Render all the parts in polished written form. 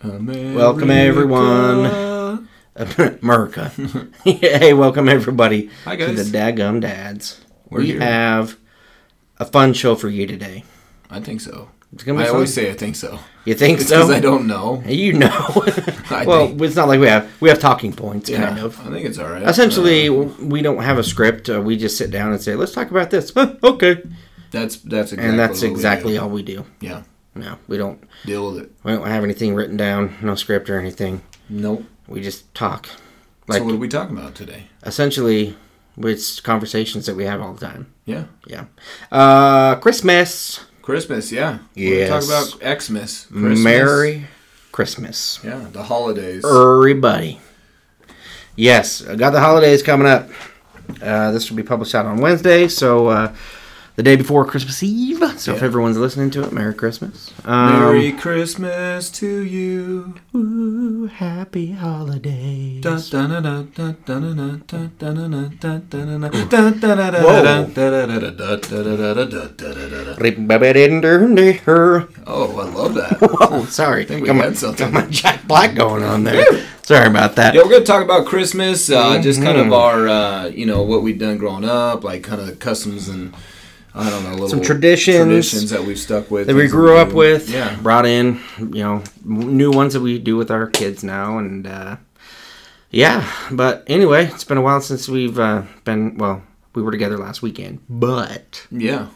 Welcome everyone. America. Hey, welcome everybody. Hi guys. To the Daggum Dads. We here. have a fun show for you today. I think so. It's gonna be I fun. always say I think so. You think It's so? because I don't know. You know. I think. It's not like we have talking points, kind of. I think it's all right. Essentially, we don't have a script. We just sit down and say, "Let's talk about this." Okay. That's exactly. And that's what exactly we do. all we do. Yeah. No, we don't. Deal with it. We don't have anything written down. No script or anything. Nope. We just talk. So what are we talking about today? Essentially, it's conversations that we have all the time. Yeah. Yeah. Christmas. Christmas, yeah. Yes. We're talking about Xmas. Christmas. Merry Christmas. Yeah, the holidays. Everybody. Yes, I got the holidays coming up. This will be published out on Wednesday, so the day before Christmas Eve. So if everyone's listening to it, Merry Christmas. Merry Christmas to you. Ooh, happy holidays. Oh, I love that. Whoa, sorry. I think we had something. Got my Jack Black going on there. Sorry about that. Yeah, we're going to talk about Christmas, just kind of our, what we've done growing up, like kind of customs and, I don't know, little some traditions that we've stuck with. that we grew up with, yeah. brought in, new ones that we do with our kids now, and but anyway, it's been a while since we've we were together last weekend, but yeah,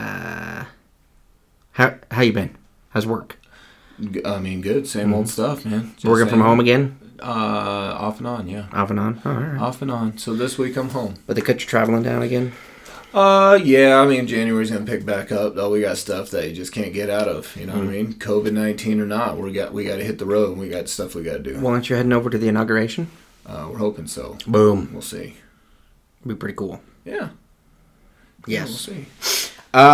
how you been? How's work? I mean, good, same old stuff, man. Just Working from home again? Off and on, yeah. Off and on? Oh, all right. Off and on. So this week I'm home. But they cut your traveling down again? Yeah, I mean, January's going to pick back up, though. We got stuff that you just can't get out of, you know what I mean? COVID-19 or not, we got to hit the road, and we got stuff we got to do. Well, aren't you heading over to the inauguration? We're hoping so. Boom. We'll see. It'll be pretty cool. Yeah. Yes. Yeah, we'll see.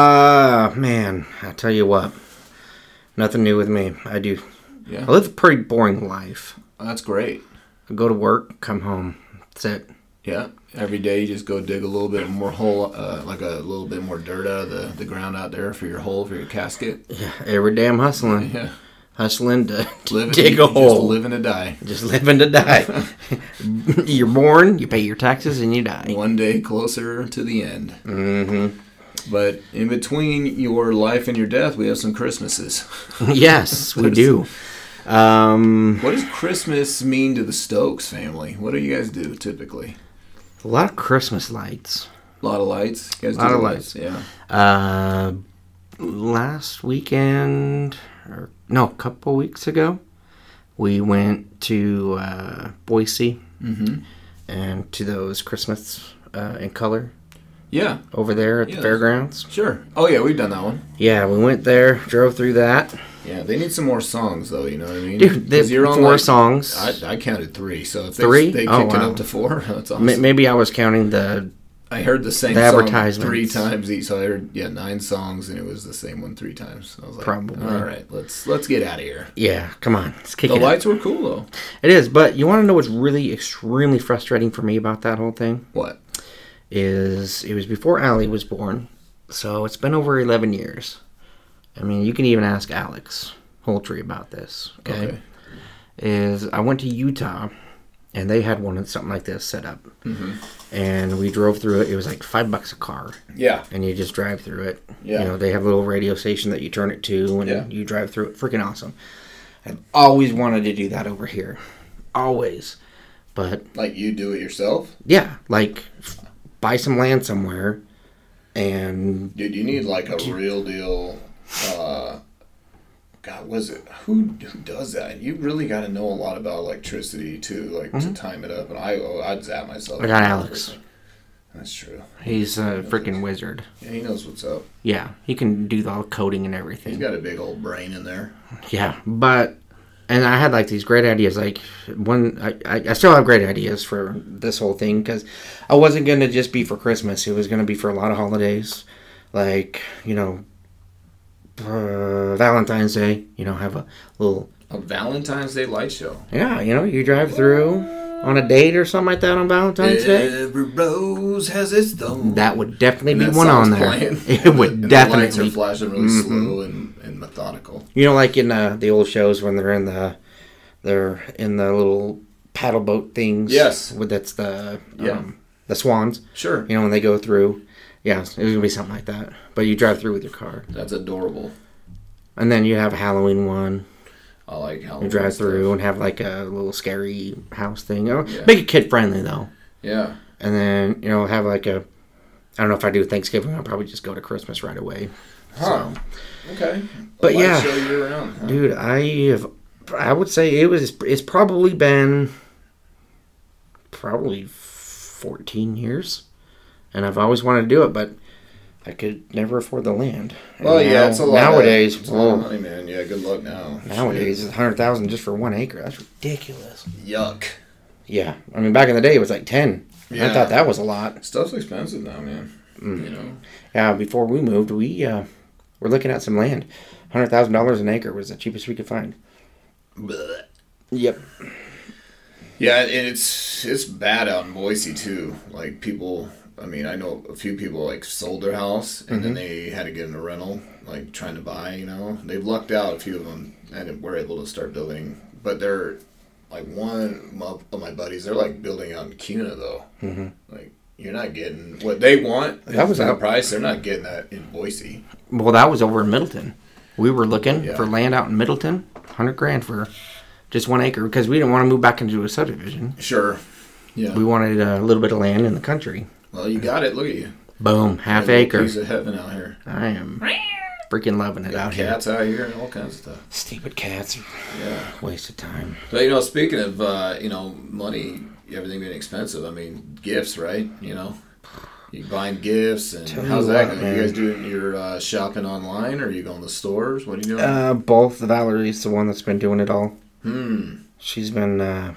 Man, I tell you what. Nothing new with me. I Yeah. live a pretty boring life. That's great. I go to work, come home. That's it. Yeah. Every day you just go dig a little bit more hole, like a little bit more dirt out of the ground out there for your hole, for your casket. Yeah, every day I'm hustling. Yeah. Hustling to Living, dig a hole. Just living to die. Just living to die. You're born, you pay your taxes, and you die. One day closer to the end. Mm-hmm. But in between your life and your death, we have some Christmases. Yes, we do. What does Christmas mean to the Stokes family? What do you guys do typically? A lot of Christmas lights. A lot of lights. You guys A lot do of lights. Yeah. Last weekend, a couple weeks ago, we went to Boise and to those Christmas in color. Yeah. Over there at the fairgrounds. Sure. Oh, yeah, we've done that one. Yeah, we went there, drove through that. Yeah, they need some more songs, though, you know what I mean? Dude, they have 4 songs. I counted 3, so if 3? they kicked it up to 4, that's awesome. Maybe I was counting I heard the same song 3 times each, so I heard 9 songs, and it was the same one 3 times. I was like, probably. All right, let's get out of here. Yeah, come on, let's kick it. The lights were cool though. It is, but you want to know what's really extremely frustrating for me about that whole thing? What? It was before Allie was born, so it's been over 11 years. I mean, you can even ask Alex Holtree about this. Okay. I went to Utah, and they had something like this set up, and we drove through it. It was like $5 a car. Yeah. And you just drive through it. Yeah. They have a little radio station that you turn it to, and you drive through it. Freaking awesome. I've always wanted to do that over here. Always. But like you do it yourself? Yeah, like buy some land somewhere, and dude, you need like a real deal. God, who does that? You really got to know a lot about electricity too, like to time it up. And I'd zap myself. I got Alex. That's true. He's a freaking wizard. Yeah, he knows what's up. Yeah, he can do all the coding and everything. He's got a big old brain in there. Yeah, and I had like these great ideas. Like I still have great ideas for this whole thing because I wasn't gonna just be for Christmas. It was gonna be for a lot of holidays, like Valentine's Day. Have a little Valentine's Day light show. Yeah, you drive through on a date or something like that on Valentine's Day. Every rose has its thorn. That would definitely be one on there. Playing. It would definitely. The lights are flashing really slow and methodical. Like in the old shows when they're in the They're in the little paddle boat things. Yes. That's the swans. Sure. You know, when they go through. Yeah, it was going to be something like that. But you drive through with your car. That's adorable. And then you have a Halloween one. I like Halloween. You drive through and have like a little scary house thing. Make it kid friendly though. Yeah. And then, have like I don't know if I do Thanksgiving, I'll probably just go to Christmas right away. Huh. So, okay. But yeah. Show you around, huh? Dude, I would say it's probably been 14 years. And I've always wanted to do it, but I could never afford the land. And it's a lot. Nowadays, it's a lot of money, man. Yeah, good luck now. Nowadays, it's $100,000 just for 1 acre. That's ridiculous. Yuck. Yeah, I mean, back in the day, it was like 10. Yeah. I thought that was a lot. Stuff's expensive now, man. Yeah, before we moved, we were looking at some land. $100,000 an acre was the cheapest we could find. Blech. Yep. Yeah, and it's bad out in Boise too. Like people. I mean, I know a few people like sold their house and then they had to get in a rental, like trying to buy, They've lucked out, a few of them, and were able to start building. But they're, like, one of my buddies, they're like building out in Kuna, though. Mm-hmm. Like, you're not getting what they want. That was that price. They're not getting that in Boise. Well, that was over in Middleton. We were looking for land out in Middleton, $100,000 for just 1 acre, because we didn't want to move back into a subdivision. Sure. Yeah. We wanted a little bit of land in the country. Well, you got it. Look at you. Boom. Half acre. Piece of heaven out here. I am freaking loving it out here. Cats out here and all kinds of stuff. Stupid cats. Yeah. Waste of time. But, speaking of, money, everything being expensive, I mean, gifts, right? You buying gifts, and how's that going? You guys doing your shopping online, or are you going to stores? What are you doing? Both. Valerie's the one that's been doing it all. She's been...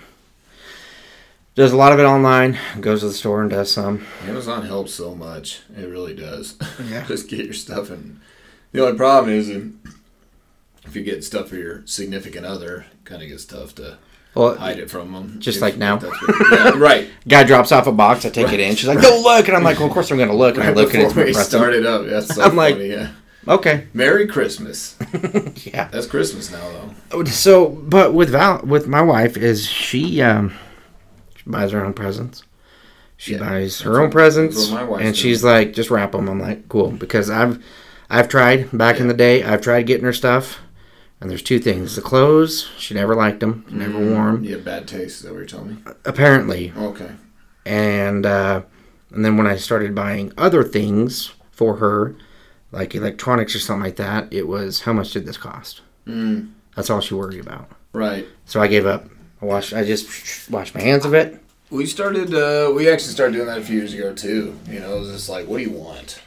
does a lot of it online, goes to the store and does some. Amazon helps so much. It really does. Yeah. Just get your stuff. And the only problem is if you get stuff for your significant other, it kind of gets tough to hide it from them. Just like now. Right. Guy drops off a box, I take it in. She's like, go look. And I'm like, well, of course I'm going to look. And I look and it's before we started up. That's so funny, yeah. Okay. Merry Christmas. Yeah. That's Christmas now, though. So, but with my wife, is she buys her own presents. She buys her own presents, and she's like, just wrap them. I'm like, cool, because I've tried back in the day. I've tried getting her stuff, and there's two things: the clothes. She never liked them, never wore them. You have bad taste. Is that what you're telling me? Apparently. Okay. And then when I started buying other things for her, like electronics or something like that, it was, how much did this cost? That's all she worried about. Right. So I gave up. I just washed my hands of it. We actually started doing that a few years ago too. It was just like, what do you want?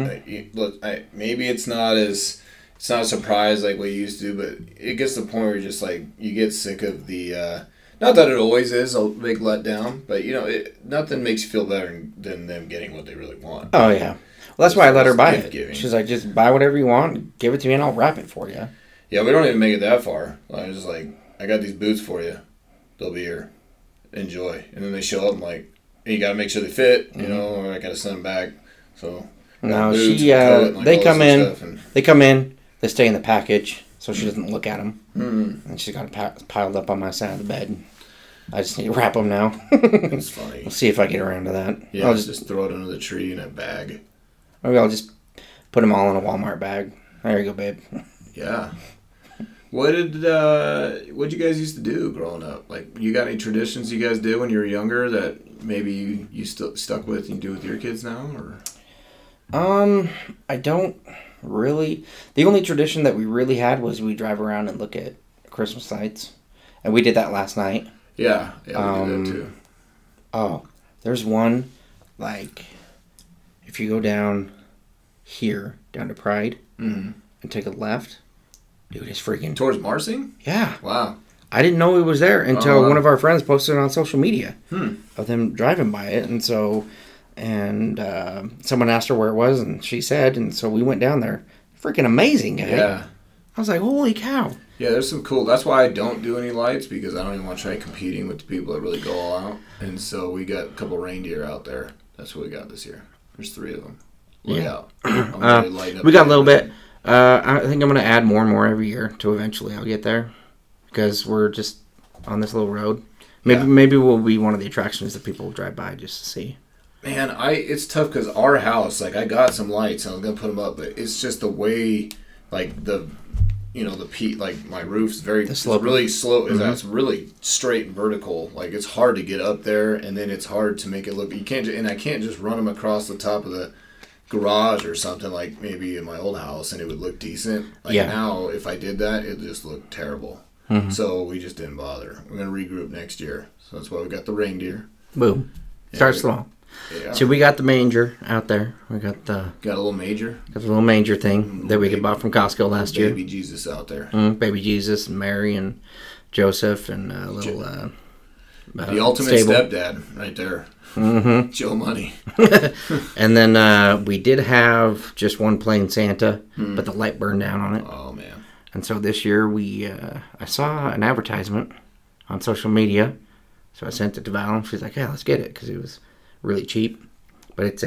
Maybe it's not a surprise like what you used to do, but it gets to the point where you're just like, you get sick of the, not that it always is a big letdown, but nothing makes you feel better than them getting what they really want. Oh yeah. Well, that's why I let her buy it. Giving. She's like, just buy whatever you want, give it to me, and I'll wrap it for you. Yeah, we don't even make it that far. I was just like, I got these boots for you. They'll be here. Enjoy. And then they show up and like, and you got to make sure they fit, or I got to send them back. So, no, they come in, they stay in the package, so she doesn't look at them. And she's got them piled up on my side of the bed. I just need to wrap them now. That's funny. We'll see if I get around to that. Yeah, I'll just throw it under the tree in a bag. Maybe I'll just put them all in a Walmart bag. There you go, babe. Yeah. What'd you guys used to do growing up? Like, you got any traditions you guys did when you were younger that maybe you still stuck with and you do with your kids now, or? I don't really. The only tradition that we really had was we drive around and look at Christmas lights, and we did that last night. Yeah, we did that too. Oh, there's one, like, if you go down here, down to Pride, and take a left. Dude, it's freaking... Towards Marsing? Yeah. Wow. I didn't know it was there until one of our friends posted it on social media of them driving by it. And so, someone asked her where it was, and she said, and so we went down there. Freaking amazing, eh? Yeah. I was like, holy cow. Yeah, there's some cool... That's why I don't do any lights, because I don't even want to try competing with the people that really go all out. And so we got a couple reindeer out there. That's what we got this year. There's 3 of them. Look out. We got a little bit... I think I'm going to add more and more every year till eventually I'll get there. Because we're just on this little road. Maybe we'll be one of the attractions that people will drive by just to see. Man, it's tough because our house, like I got some lights and I was gonna put them up, but it's just the way, like the peak, like my roof's it's really slow. Mm-hmm. It's really straight and vertical. Like it's hard to get up there, and then it's hard to make it look. I can't just run them across the top of the garage or something like maybe in my old house, and it would look decent. Like now, if I did that, it just looked terrible. Mm-hmm. So we just didn't bother. We're gonna regroup next year. So that's why we got the reindeer. Boom. Start slow. Yeah. So we got the manger out there. We got a little manger. Got the little manger thing that we could buy from Costco last year. Baby Jesus out there. Baby Jesus and Mary and Joseph and little the ultimate stepdad right there. Mm-hmm. Joe Money. And then we did have just one plain Santa, but the light burned down on it. Oh man! And so this year I saw an advertisement on social media, so I sent it to Val. She's like, "Yeah, let's get it," because it was really cheap. But it's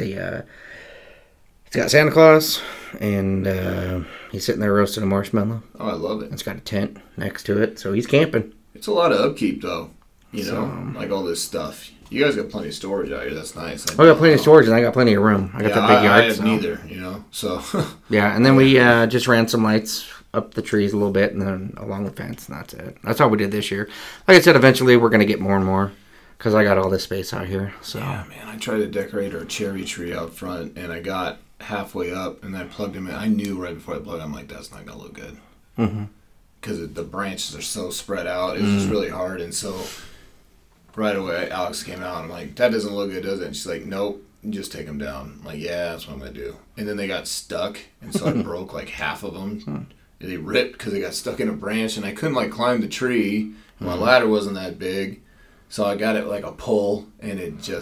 got Santa Claus, and he's sitting there roasting a marshmallow. Oh, I love it. It's got a tent next to it, so he's camping. It's a lot of upkeep, though. Like all this stuff. You guys got plenty of storage out here. That's nice. I got plenty of storage, and I got plenty of room. I got the big yard. I have neither, so. Yeah, and then we just ran some lights up the trees a little bit, and then along the fence, and that's it. That's all we did this year. Like I said, eventually we're going to get more and more. Because I got all this space out here. So. Yeah, man. I tried to decorate our cherry tree out front, and I got halfway up, and I plugged them in. I knew right before I plugged them, I'm like, that's not going to look good. Because the branches are so spread out. It's just really hard. And so right away, Alex came out, and I'm like, that doesn't look good, does it? And she's like, nope, just take them down. I'm like, yeah, that's what I'm going to do. And then they got stuck, and so I broke like half of them. They ripped because they got stuck in a branch, and I couldn't like climb the tree. My ladder wasn't that big. So I got it like a pull, and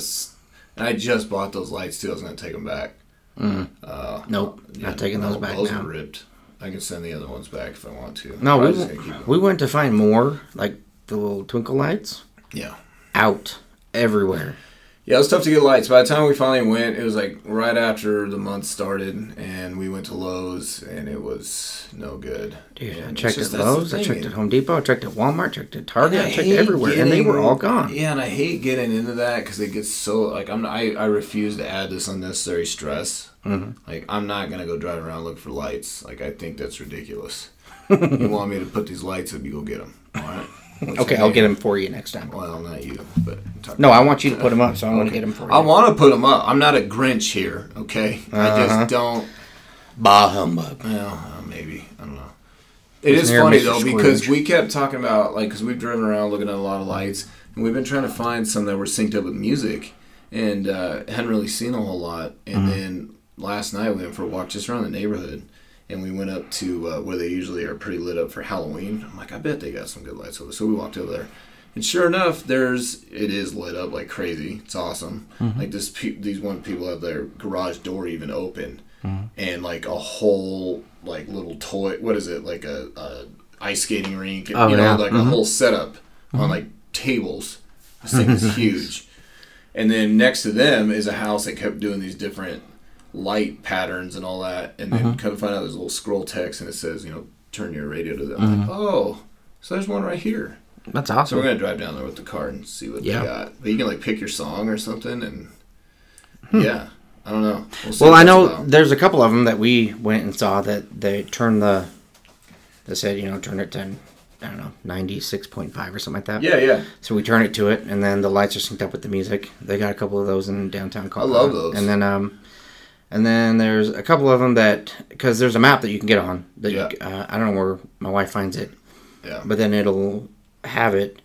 I just bought those lights too. I was going to take them back. Nope, not taking those back those now. Those are ripped. I can send the other ones back if I want to. No, we went to find more, like the little twinkle lights. Yeah. Out everywhere. Yeah, it was tough to get lights. By the time we finally went, it was like right after the month started, and we went to Lowe's, and it was no good. Dude, I checked at Lowe's, I checked at Home Depot, I checked at Walmart, checked at Target, I checked everywhere, and they were all gone. Yeah, and I hate getting into that because it gets so, like, I refuse to add this unnecessary stress. Like, I'm not going to go drive around looking for lights. Like, I think that's ridiculous. You want me to put these lights up, you go get them, all right? Okay, I'll get them for you next time. Well, not you, but... No, I want you to put them up, so I want to get them for you. I want to put them up. I'm not a Grinch here, okay? I just don't... Bah humbug. Well, maybe. I don't know. It is funny, though, because we kept talking about, like, because we've driven around looking at a lot of lights, and we've been trying to find some that were synced up with music, and hadn't really seen a whole lot. And then last night we went for a walk just around the neighborhood, and we went up to where they usually are pretty lit up for Halloween. I'm like, I bet they got some good lights over there. So we walked over there. And sure enough, it is lit up like crazy. It's awesome. Like these one people have their garage door even open. And like a whole like little toy, what is it? Like a ice skating rink. Oh, like a whole setup on like tables. This thing is huge. And then next to them is a house that kept doing these different light patterns and all that, and then come to find out there's a little scroll text and it says, turn your radio to them. I'm like, oh, so there's one right here. That's awesome. So we're gonna drive down there with the car and see what they got. But you can like pick your song or something, and yeah, I don't know. Well, I know there's a couple of them that we went and saw that they turned they said turn it to, I don't know, 96.5 or something like that. Yeah. So we turn it to it, and then the lights are synced up with the music. They got a couple of those in downtown Colorado. I love those. And then there's a couple of them that, because there's a map that you can get on. That I don't know where my wife finds it. Yeah. But then it'll have it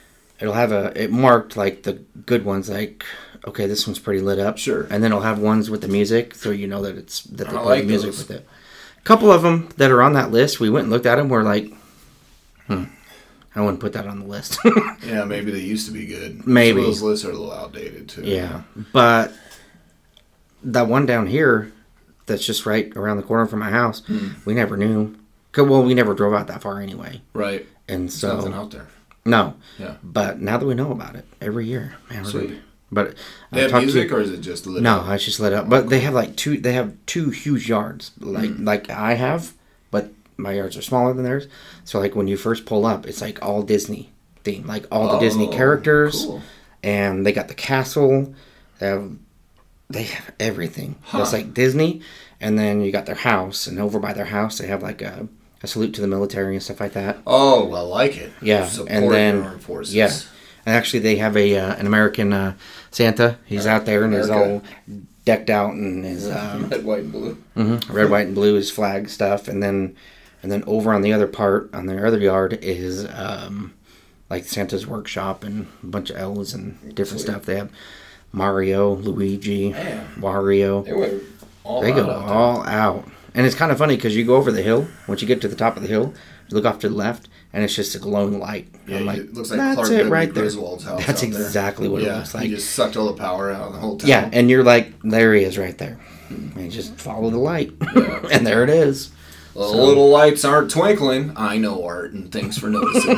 marked like the good ones, like, okay, this one's pretty lit up. Sure. And then it'll have ones with the music, so you know that they play like the music those. with it. A couple of them that are on that list, we went and looked at them, we're like, I wouldn't put that on the list. Yeah, maybe they used to be good. Maybe. So those lists are a little outdated, too. Yeah. But that one down here that's just right around the corner from my house, we never knew. Well, we never drove out that far anyway. Right. And so... There's nothing out there. No. Yeah. But now that we know about it, every year, man. Sweet. But they have music, or is it just lit up? No, it's just lit up. But they have like two huge yards, like I have, but my yards are smaller than theirs. So like when you first pull up, it's like all Disney. theme, like all the Disney characters, cool. and they got the castle. They have everything. It's like Disney, and then you got their house, and over by their house they have like a salute to the military and stuff like that. Oh, I like it. Yeah, and then armed forces. yeah, and actually they have an American Santa. He's out there and he's all decked out in his red, white, and blue. Red, white, and blue, his flag stuff, and then over on the other part, on their other yard, is like Santa's workshop and a bunch of elves and different stuff. They have Mario, Luigi, Wario. They go all out. And it's kind of funny because you go over the hill. Once you get to the top of the hill, you look off to the left, and it's just a glowing light. Yeah, I'm like, it looks like that's Clark it right there. Griswold's house. That's exactly what it looks like. He just sucked all the power out of the whole town. Yeah, and you're like, there he is right there. And you just follow the light. And there it is. The little lights aren't twinkling. I know art, and thanks for noticing.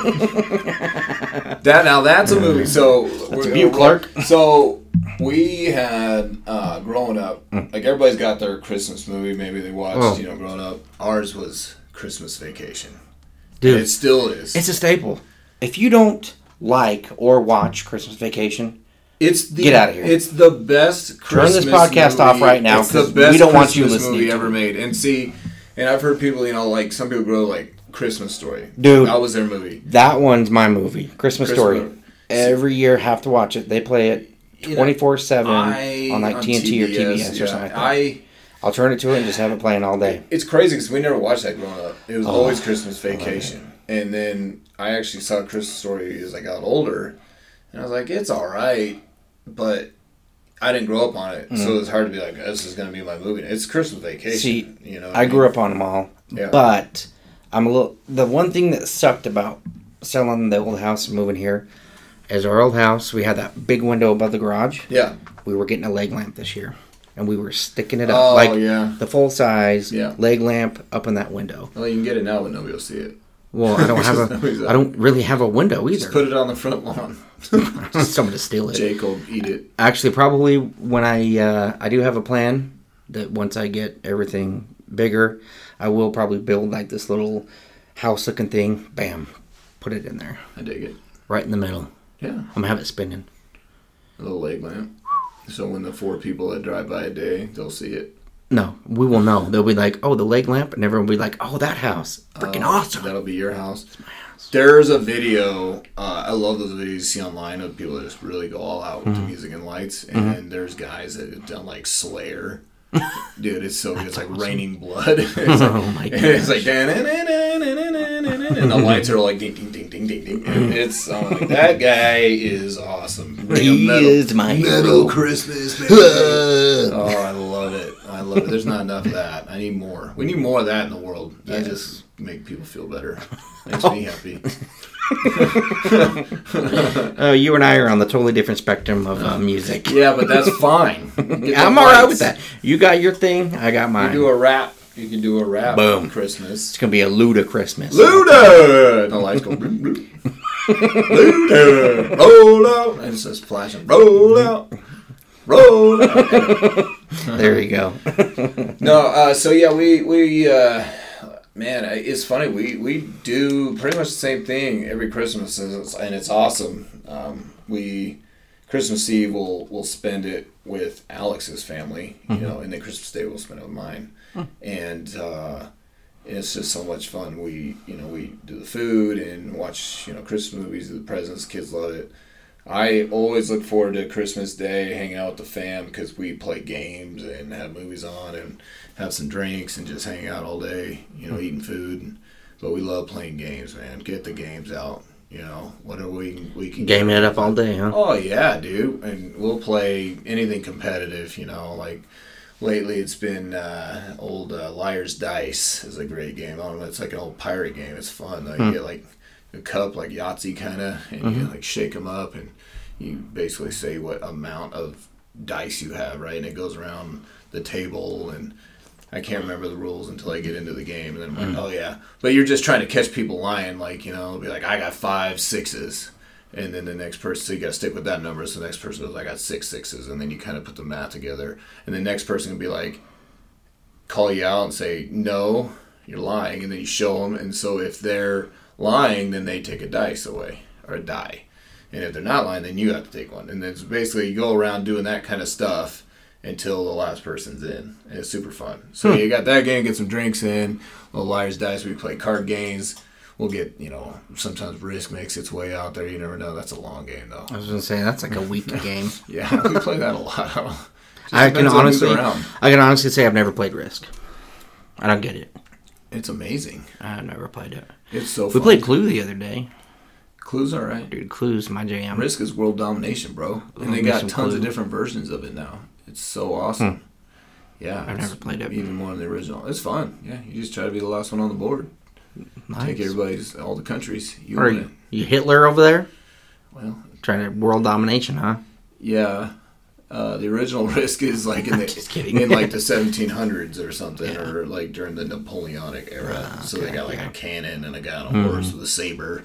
That's a movie. So that's a view, Clark. So we had growing up, like everybody's got their Christmas movie. Maybe they watched, growing up. Ours was Christmas Vacation. Dude, and it still is. It's a staple. If you don't like or watch Christmas Vacation, get out of here. It's the best Christmas Turn this podcast off right now because we don't want you listening movie to ever made. And see, and I've heard people, like some people grow like Christmas Story. Dude, that was their movie. That one's my movie. Christmas Story. Every year, have to watch it. They play it 24/7 on like TNT or TBS or something like that. I'll turn it to it and just have it playing all day. It's crazy because we never watched that growing up. It was always Christmas Vacation. And then I actually saw Christmas Story as I got older. And I was like, it's all right. But I didn't grow up on it. So it was hard to be like, this is going to be my movie. It's Christmas Vacation. See, I grew up on them all. Yeah. But the one thing that sucked about selling the old house and moving here is our old house, we had that big window above the garage. Yeah. We were getting a leg lamp this year. And we were sticking it up the full size leg lamp up in that window. Well, you can get it now, but nobody will see it. Well, I don't really have a window either. Just put it on the front lawn. Someone to steal it. Jake will eat it. Actually, probably when I do have a plan that once I get everything bigger, I will probably build like this little house looking thing. Bam, put it in there. I dig it. Right in the middle. Yeah. I'm gonna have it spinning. A little leg lamp. So when the 4 people that drive by a day, they'll see it. No, we will know. They'll be like, oh, the leg lamp, and everyone will be like, oh, that house. Freaking awesome. That'll be your house. It's my house. There's a video, I love those videos you see online of people that just really go all out with the music and lights. And there's guys that have done like Slayer. Dude, it's so good. It's like raining blood. Oh my god. It's like, and the lights are like ding, ding, ding, ding, ding, ding. And it's like, that guy is awesome. He is my metal Christmas, man. Oh, I love it. I love it. There's not enough of that. I need more. We need more of that in the world. That just make people feel better. Makes me happy. You and I are on the totally different spectrum of music. Yeah, but that's fine. I'm all right with that. You got your thing, I got mine. You do a rap. You can do a rap. Boom. On Christmas. It's gonna be a Luda Christmas. Luda. The lights go. Bloop, bloop. Luda. Roll out. And it says flashing. Roll out. Roll out. There you go. No. So yeah, we. Man, it's funny. We do pretty much the same thing every Christmas, and it's awesome. Christmas Eve we'll spend it with Alex's family, and then Christmas Day we'll spend it with mine, and it's just so much fun. We do the food and watch Christmas movies, do the presents. Kids love it. I always look forward to Christmas Day, hanging out with the fam because we play games and have movies on and have some drinks and just hang out all day, eating food. But we love playing games, man. Get the games out, whatever we can. Gaming it up all day, huh? Oh, yeah, dude. And we'll play anything competitive, like lately it's been old Liar's Dice is a great game. I don't know, it's like an old pirate game. It's fun. You get like a cup like Yahtzee kind of, and you like shake them up and you basically say what amount of dice you have, right? And it goes around the table, and I can't remember the rules until I get into the game, and then I'm like, oh yeah. But you're just trying to catch people lying, like, it'll be like, I got 5 6s, and then the next person, so you got to stick with that number, so the next person goes, I got 6 6s, and then you kind of put the math together, and the next person can be like, call you out and say, no, you're lying, and then you show them, and so if they're lying, then they take a dice away, or a die. And if they're not lying, then you have to take one. And it's basically you go around doing that kind of stuff until the last person's in. And it's super fun. So you got that game, get some drinks in, little liar's dice, we play card games. We'll get, sometimes Risk makes its way out there. You never know. That's a long game, though. I was going to say, that's like a week game. Yeah, we play that a lot. I can honestly say I've never played Risk. I don't get it. It's amazing. I've never played it. It's so fun. We played Clue the other day. Clue's alright. Dude, Clue's my jam. Risk is world domination, bro. And they got tons of different versions of it now. It's so awesome. Yeah. I've never played it. Even more than the original. It's fun. Yeah, you just try to be the last one on the board. Nice. Take all the countries. You Hitler over there? Well, trying to world domination, huh? Yeah. The original Risk is like in the Just kidding. in like the 1700s or something, or like during the Napoleonic era. Okay, so they got like a cannon and a guy on a horse with a saber.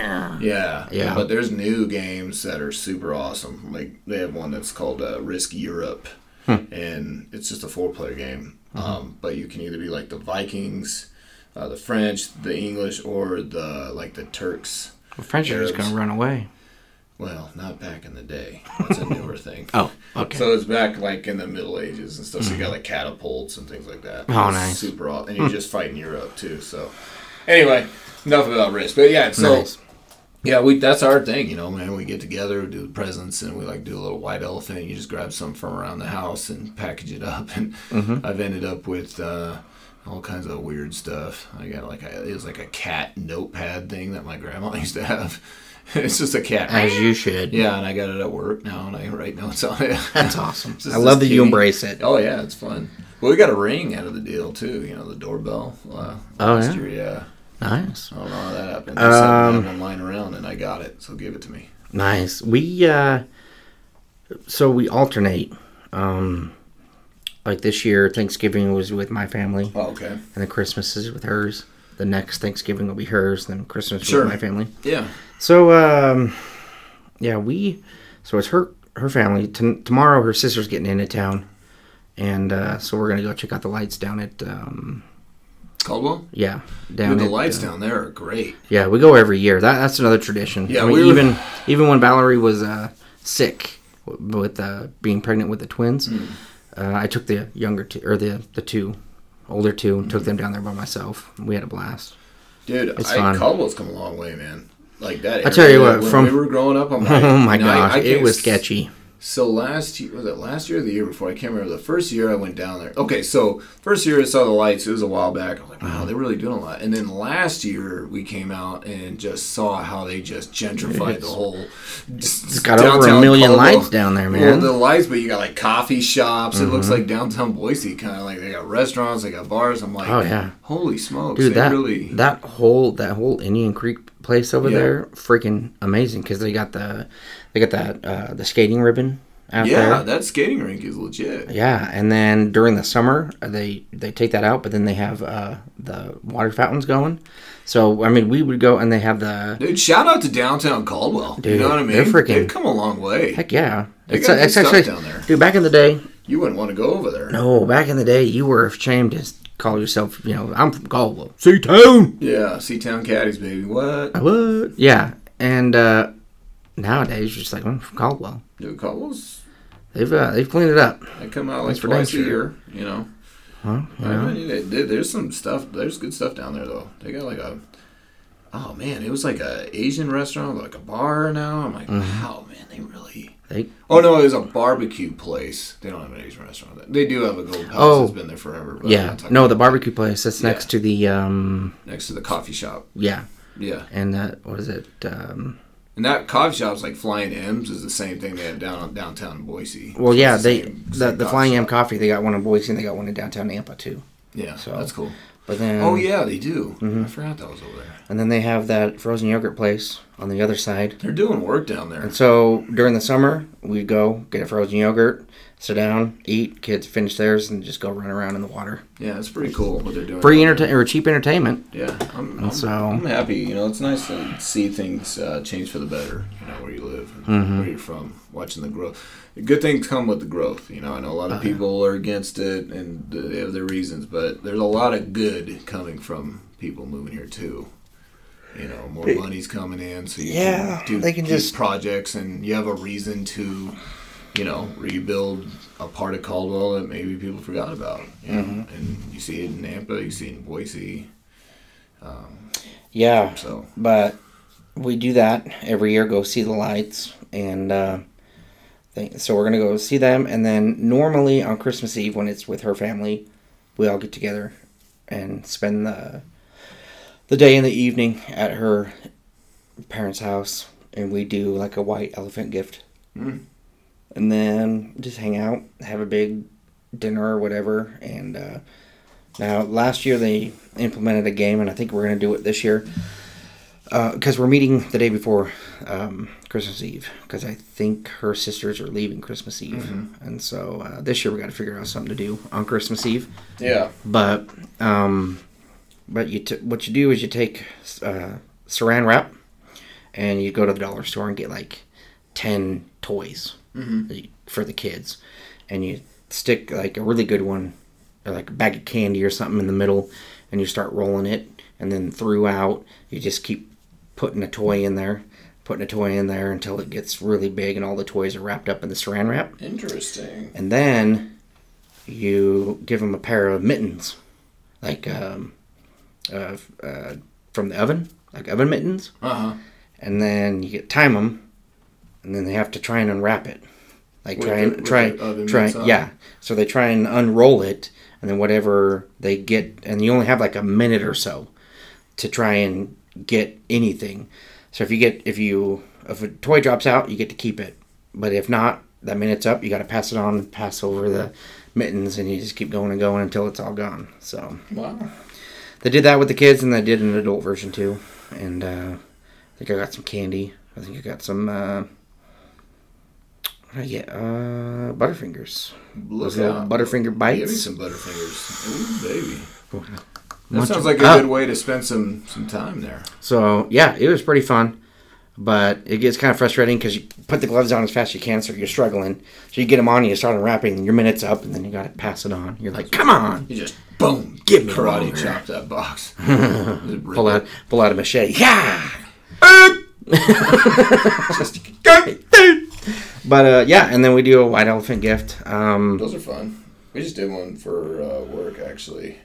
Yeah. But there's new games that are super awesome. Like they have one that's called Risk Europe, and it's just a 4-player game. But you can either be like the Vikings, the French, the English, or the Turks. The French are just gonna run away. Well, not back in the day. That's a newer thing. Oh, okay. So it's back like in the Middle Ages and stuff. So you got like catapults and things like that. Oh, nice. Super awesome. And you just fight in Europe too. So anyway, enough about Risk. But yeah, so nice. Yeah, that's our thing, man. We get together, we do the presents, and we like do a little white elephant. You just grab something from around the house and package it up. And I've ended up with all kinds of weird stuff. I got it was like a cat notepad thing that my grandma used to have. It's just a cat. As you should. Yeah, and I got it at work now, and I write notes on it. That's awesome. I love that you embrace it. Oh, yeah, it's fun. Well, we got a ring out of the deal, too. The doorbell. Last year, yeah. Nice. I don't know how that happened. They said I had one lying around, and I got it, so give it to me. Nice. We alternate. Like this year, Thanksgiving was with my family. Oh, okay. And then Christmas is with hers. The next Thanksgiving will be hers, then Christmas with my family. Yeah. So, so it's her family. Tomorrow, her sister's getting into town. And so we're going to go check out the lights down at... Caldwell? Yeah. The lights down there are great. Yeah, we go every year. That's another tradition. Yeah, even when Valerie was sick with being pregnant with the twins, I took the younger two, or the older two, and took them down there by myself. We had a blast. Dude, it's fun. Caldwell's come a long way, man. Like that area, I tell you what, when we were growing up, I'm like, oh my gosh, it was sketchy. So last year, was it last year or the year before? I can't remember. The first year I went down there. Okay, so first year I saw the lights. It was a while back. I was like, wow, they're really doing a lot. And then last year we came out and just saw how they just gentrified the whole. It's got over 1 million lights down there, man. Well, the lights, but you got like coffee shops. It looks like downtown Boise, kind of like they got restaurants, they got bars. I'm like, oh yeah, holy smokes, dude! That whole Indian Creek place over there, freaking amazing, because they got the skating ribbon out there. Yeah, that skating rink is legit. Yeah, and then during the summer they take that out, but then they have the water fountains going. So I mean, we would go and they have the dude. Shout out to downtown Caldwell. Dude, you know what I mean? They've come a long way. Heck yeah, it's actually down there, dude. Back in the day, you wouldn't want to go over there. No, back in the day, you were ashamed to call yourself, I'm from Caldwell. C-Town! Yeah, C-Town Caddies, baby. What? Yeah, and nowadays, you're just like, I'm from Caldwell. Dude, Caldwell's... They've cleaned it up. They come out like twice a year, Well, I mean, there's some stuff, there's good stuff down there, though. They got like it was like a Asian restaurant, like a bar now. I'm like, wow, man, they really... Oh, no, it was a barbecue place. They don't have an Asian restaurant. They do have a Golden Palace that's been there forever. But yeah. No, the barbecue place that's next to the... next to the coffee shop. Yeah. Yeah. And what is it? And that coffee shop's like Flying M's is the same thing they have downtown Boise. Well, so yeah, the Flying M Coffee, they got one in Boise and they got one in downtown Nampa, too. Yeah, so that's cool. But then... Oh, yeah, they do. I forgot that was over there. And then they have that frozen yogurt place on the other side. They're doing work down there. And so during the summer, we'd go get a frozen yogurt, sit down, eat, kids finish theirs, and just go run around in the water. Yeah, it's pretty cool what they're doing. Free or cheap entertainment. Yeah, I'm happy. It's nice to see things change for the better, where you live and where you're from, watching the growth. Good things come with the growth. I know a lot of people are against it, and they have their reasons, but there's a lot of good coming from people moving here, too. more money's coming in, so you can just projects, and you have a reason to, rebuild a part of Caldwell that maybe people forgot about. And you see it in Nampa, you see it in Boise. But we do that every year. Go see the lights, and so we're gonna go see them, and then normally on Christmas Eve when it's with her family, we all get together and spend the day and the evening at her parents' house, and we do like a white elephant gift. And then just hang out, have a big dinner or whatever. And now last year they implemented a game, and I think we're going to do it this year because we're meeting the day before Christmas Eve, because I think her sisters are leaving Christmas Eve. And so this year we got to figure out something to do on Christmas Eve. Yeah. But what you do is you take saran wrap, and you go to the dollar store and get like 10 toys for the kids, and you stick like a really good one, or like a bag of candy or something in the middle, and you start rolling it, and then throughout you just keep putting a toy in there until it gets really big and all the toys are wrapped up in the saran wrap. Interesting. And then you give them a pair of mittens, like from the oven, like oven mittens. And then you time them, and then they have to try and unwrap it. Like try. So they try and unroll it, and then whatever they get, and you only have like a minute or so to try and get anything. So if a toy drops out, you get to keep it. But if not, that minute's up. You got to pass it on, pass over the mittens, and you just keep going and going until it's all gone. So they did that with the kids, and they did an adult version too. And I think I got some candy. I think I got some. Butterfingers. Those little Butterfinger bites. Give me some Butterfingers. Ooh, baby. That sounds like a good way to spend some time there. So, yeah, it was pretty fun. But it gets kind of frustrating because you put the gloves on as fast as you can, so you're struggling. So you get them on, and you start unwrapping, and your minute's up, and then you got to pass it on. You're like, come on. You just, boom, give me karate chop that box. pull out a machete. Yeah! But and then we do a white elephant gift. Those are fun. We just did one for work, actually.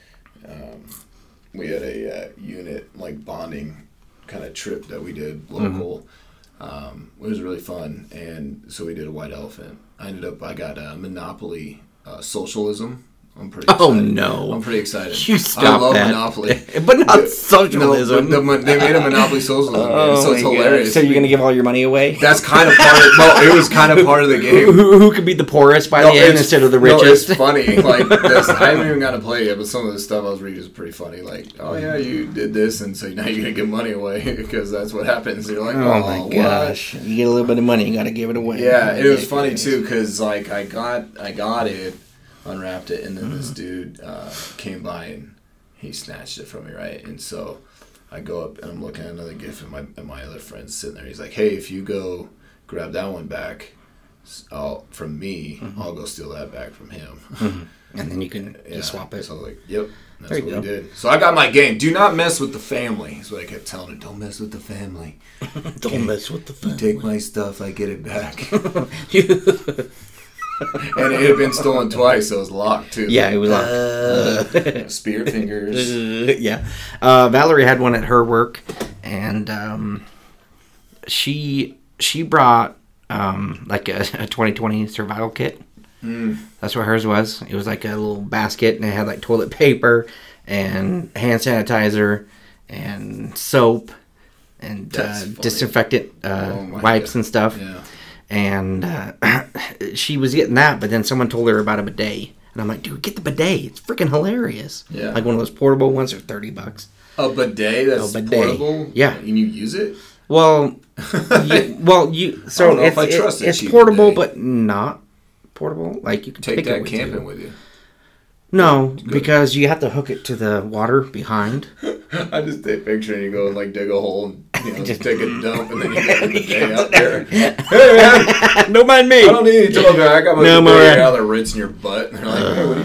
We had a unit like bonding kind of trip that we did local. It was really fun, and so we did a white elephant. I got Monopoly Socialism. I'm pretty excited. Oh, no. I'm pretty excited. You stop I love that. Monopoly. But not socialism. No, but they made a Monopoly Socialism game, so it's hilarious. So you're going to give all your money away? That's kind of part of it was kind of part of the game. Who could be the poorest by the end instead of the richest? No, it's funny. Like this, I haven't even got to play it yet, but some of the stuff I was reading is pretty funny. Like, oh yeah, you did this, and so now you're going to give money away because that's what happens. You're like, oh my gosh. You get a little bit of money, you got to give it away. Yeah, it was funny too because like I got it, unwrapped it, and then this dude came by and he snatched it from me, right? And so I go up and I'm looking at another gift, and my other friend's sitting there. He's like, hey, if you go grab that one back from me, I'll go steal that back from him. And then you can just swap it. So I was like, yep, that's what we did. So I got my game. Do not mess with the family. That's what I kept telling her. Don't mess with the family. Don't mess with the family. You take my stuff, I get it back. And it had been stolen twice, so it was locked too. Yeah, it was locked. Spear fingers. Yeah. Valerie had one at her work, and she brought like a 2020 survival kit. That's what hers was. It was like a little basket, and it had like toilet paper and hand sanitizer and soap and disinfectant wipes and stuff. Yeah. And she was getting that, but then someone told her about a bidet. And I'm like, dude, get the bidet. It's freaking hilarious. Yeah. Like one of those portable ones for $30. A bidet that's portable? Yeah. And you use it? Well, it's portable, but not portable. Like you can take that camping with you. No, because you have to hook it to the water behind. I just take a picture and you go and like dig a hole and just take a dump and then you get the bidet out there. Hey man, don't mind me. I don't need any toilet paper. I got my bidet out there rinsing your butt. And they're like, hey, what are you doing? What are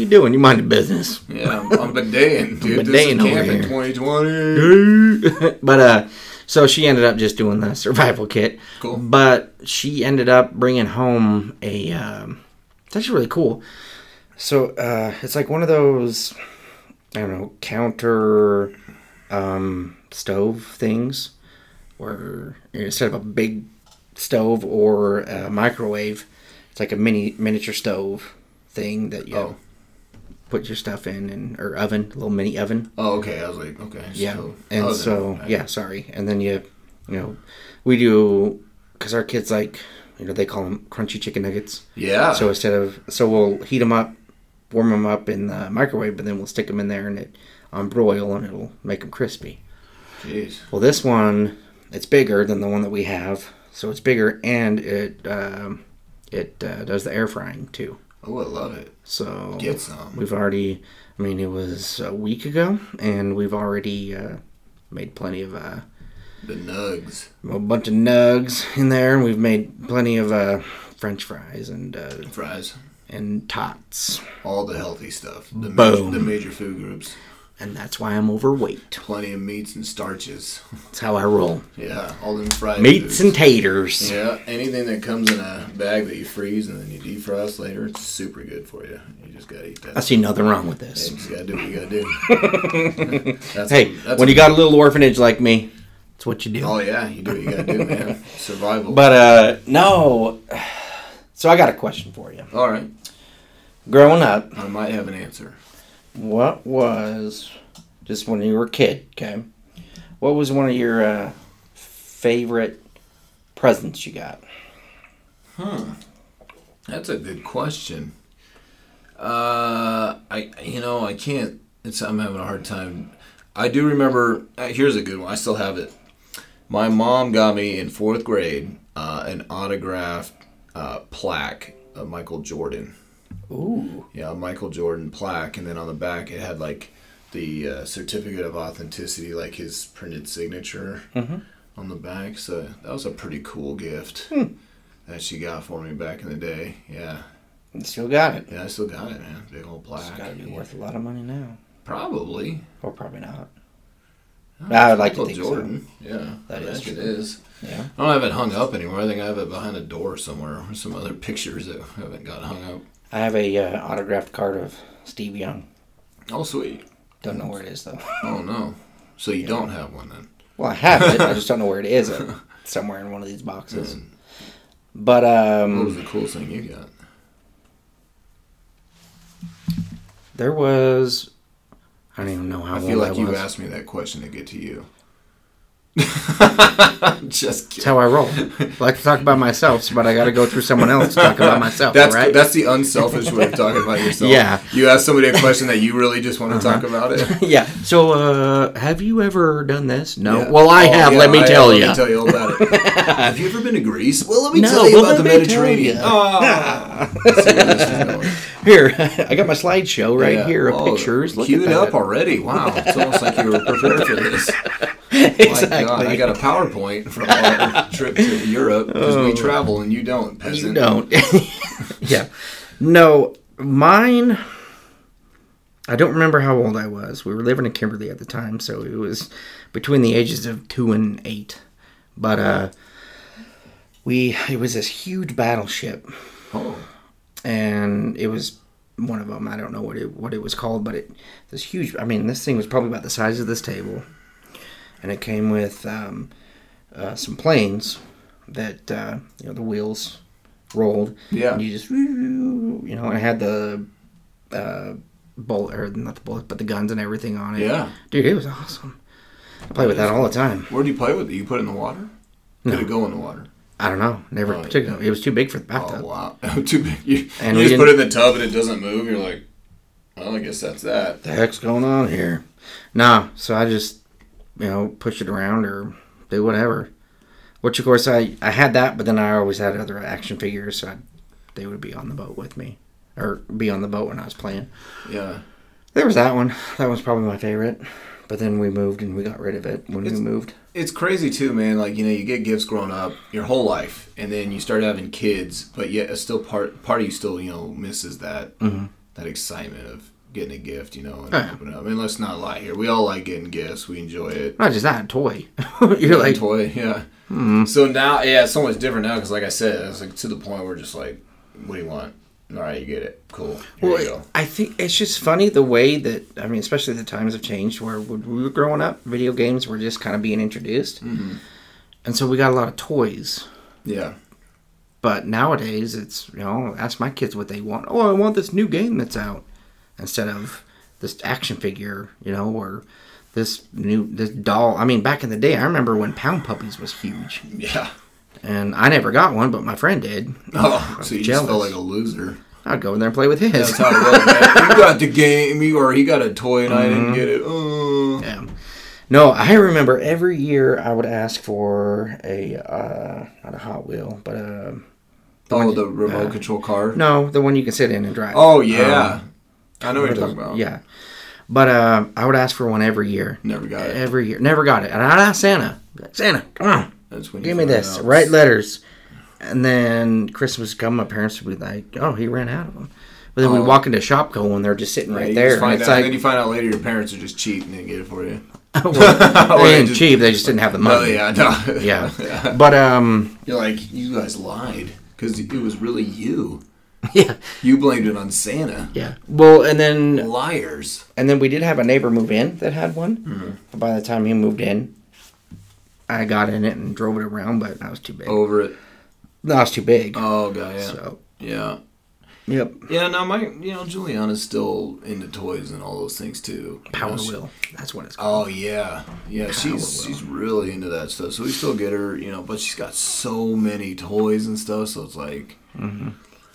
you doing? You mind your business. Yeah, I'm bideting, dude. This is camping 2020. But, so she ended up just doing the survival kit. Cool. But she ended up bringing home a, it's actually really cool. So, it's like one of those, I don't know, counter stove things where instead of a big stove or a microwave, it's like a miniature stove thing that you put your stuff in, or oven, a little mini oven. Oh, okay. I was like, okay. Yeah. And sorry. And then we do, because our kids like, they call them crunchy chicken nuggets. Yeah. So we'll heat them up, warm them up in the microwave, but then we'll stick them in there and on broil, and it'll make them crispy. Jeez. Well, this one, it's bigger than the one that we have, so it's bigger, and it does the air frying too. Oh, I love it. So get some. We've already, it was a week ago, and we've already made plenty of the nugs. A bunch of nugs in there, and we've made plenty of French fries and fries and tots. All the healthy stuff. The major food groups. And that's why I'm overweight. Plenty of meats and starches. That's how I roll. Yeah, all them fried meats foods. And taters. Yeah, anything that comes in a bag that you freeze and then you defrost later, it's super good for you. You just gotta eat that. I see nothing wrong with this. Yeah, you just gotta do what you gotta do. When you got a little orphanage like me, that's what you do. Oh yeah, you do what you gotta do, man. Survival. But no. So I got a question for you. All right. Growing up, I might have an answer. What was, just when you were a kid, okay, what was one of your favorite presents you got? That's a good question. I can't, I'm having a hard time. I do remember, here's a good one, I still have it. My mom got me in 4th grade an autographed plaque of Michael Jordan. Ooh. Yeah, a Michael Jordan plaque, and then on the back it had like the certificate of authenticity, like his printed signature on the back. So that was a pretty cool gift that she got for me back in the day. Yeah. You still got it? Yeah, I still got it, man. Big old plaque. It's got to be worth a lot of money now. Probably. Or probably not. I would like Michael to think Jordan. So. Yeah, that is true. It is. Yeah. I don't have it hung up anymore. I think I have it behind a door somewhere, or some other pictures that haven't got hung up. I have a autographed card of Steve Young. Oh, sweet. Don't know where it is, though. Oh, no. So you don't have one, then? Well, I have it. I just don't know where it is. Somewhere in one of these boxes. But, what was the coolest thing you got? There was... I don't even know how old I was. I feel like you asked me that question to get to you. Just kidding. That's how I roll. I like to talk about myself, but I got to go through someone else to talk about myself. Right? That's the unselfish way of talking about yourself. Yeah. You ask somebody a question that you really just want to talk about it. Yeah. So, have you ever done this? No. Yeah. Well, I have. Let me tell you. Let me tell you all about it. Have you ever been to Greece? Well, let me tell you about the Mediterranean. Here, I got my slideshow right here of pictures. Queued up already. Wow. It's almost like you were prepared for this. Exactly. My God, I got a PowerPoint from our trip to Europe because we travel and you don't, peasant. You don't. Yeah. No, mine, I don't remember how old I was. We were living in Kimberly at the time, so it was between the ages of 2 and 8. But it was this huge battleship. Oh. And it was one of them. I don't know what it was called, but this huge, this thing was probably about the size of this table. And it came with some planes that, the wheels rolled. Yeah. And you just, and it had the bullet, or not the bullet, but the guns and everything on it. Yeah. Dude, it was awesome. I play with that all the time. Where do you play with it? You put it in the water? No. Did it go in the water? I don't know. Never particularly. It was too big for the bathtub. Oh, wow. Too big. You just put it in the tub and it doesn't move. You're like, well, I guess that's that. What the heck's going on here? Nah, so I just... push it around or do whatever. Which, of course, I had that, but then I always had other action figures, so they would be on the boat with me. Or be on the boat when I was playing. Yeah. There was that one. That was probably my favorite. But then we moved and we got rid of it when we moved. It's crazy, too, man. Like, you get gifts growing up your whole life, and then you start having kids, but yet still part of you still, misses that. Mm-hmm. that excitement of getting a gift, and opening it up. I mean, let's not lie here. We all like getting gifts. We enjoy it. Not just that, a toy. You're like... A toy, yeah. Mm-hmm. So now, it's so much different now because, like I said, it's like to the point where we're just like, what do you want? All right, you get it. Cool. Here you go. I think it's just funny the way that, I mean, especially the times have changed where when we were growing up, video games were just kind of being introduced. Mm-hmm. And so we got a lot of toys. Yeah. But nowadays, it's, ask my kids what they want. Oh, I want this new game that's out. Instead of this action figure, or this doll. I mean, back in the day, I remember when Pound Puppies was huge. Yeah. And I never got one, but my friend did. Oh, so you just felt like a loser. I'd go in there and play with his. That's how it was, man. You got the game, or he got a toy and I didn't get it. Yeah. No, I remember every year I would ask for not a Hot Wheel, but the remote control car? No, the one you can sit in and drive. Oh, yeah. I know what you're talking about. Yeah. But I would ask for one every year. Never got it. Every year. Never got it. And I'd ask Santa. Santa, come on. Give me this. Write letters. And then Christmas would come, my parents would be like, oh, he ran out of them. But then we'd walk into Shopko and they're just sitting right there. And then you find out later your parents are just cheap and they get it for you. They ain't cheap. They just didn't have the money. No. Yeah. But you're like, you guys lied because it was really you. Yeah. You blamed it on Santa. Yeah. Well, and then... Liars. And then we did have a neighbor move in that had one. Mm-hmm. But by the time he moved in, I got in it and drove it around, but I was too big. Over it? No, I was too big. Oh, God, yeah. So, yeah. Yep. Yeah, no, Juliana's still into toys and all those things, too. Power Wheel. That's what it's called. Oh, yeah. Yeah, she's really into that stuff. So we still get her, but she's got so many toys and stuff, so it's like... Mm-hmm.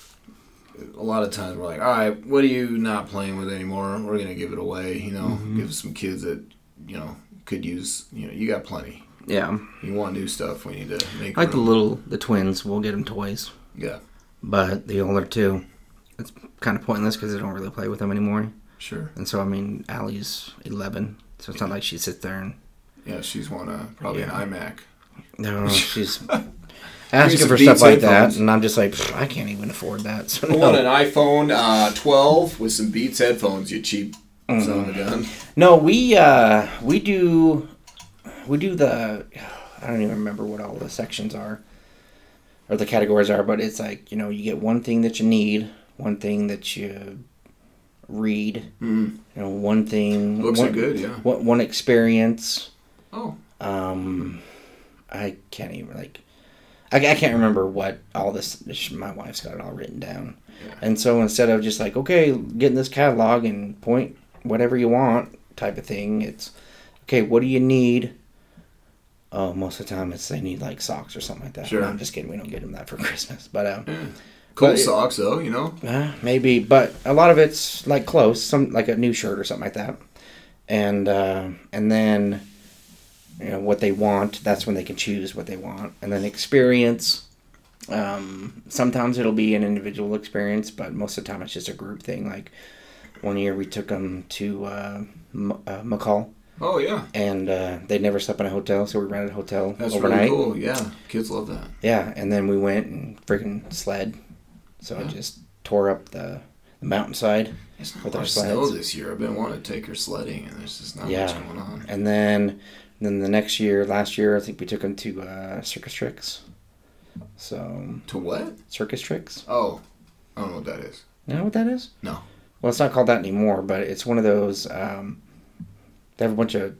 A lot of times we're like, all right, what are you not playing with anymore? We're going to give it away, give some kids that, could use, you got plenty. Yeah. You want new stuff, we need to make like the twins, we'll get them toys. Yeah. But the older two, it's kind of pointless because they don't really play with them anymore. Sure. And so, I mean, Allie's 11, so it's not like she sits there and... Yeah, she's probably an iMac. No, she's... asking for stuff like that, and I'm just like, I can't even afford that. So I want an iPhone 12 with some Beats headphones, you cheap son of a gun. No, we do the, I don't even remember what all the sections are, or the categories are, but it's like, you get one thing that you need, one thing that you read, one thing. Books are good, yeah. One experience. Oh. I can't even, I can't remember what all this... My wife's got it all written down. Yeah. And so instead of just like, okay, get in this catalog and point whatever you want type of thing, it's, okay, what do you need? Oh, most of the time it's they need socks or something like that. Sure. No, I'm just kidding. We don't get them that for Christmas. But cool socks, though, maybe. But a lot of it's clothes, some like a new shirt or something like that. And then... what they want, that's when they can choose what they want. And then experience, sometimes it'll be an individual experience, but most of the time it's just a group thing. Like, one year we took them to McCall. Oh, yeah. And they'd never slept in a hotel, so we rented a hotel that's overnight. Really cool, yeah. Kids love that. Yeah, and then we went and freaking sled. So I just tore up the mountainside. It's not much snow this year. I've been wanting to take her sledding, and there's just not much going on. And then the last year, I think we took them to Circus Tricks. So to what? Circus Tricks. Oh, I don't know what that is. You know what that is? No. Well, it's not called that anymore, but it's one of those. They have a bunch of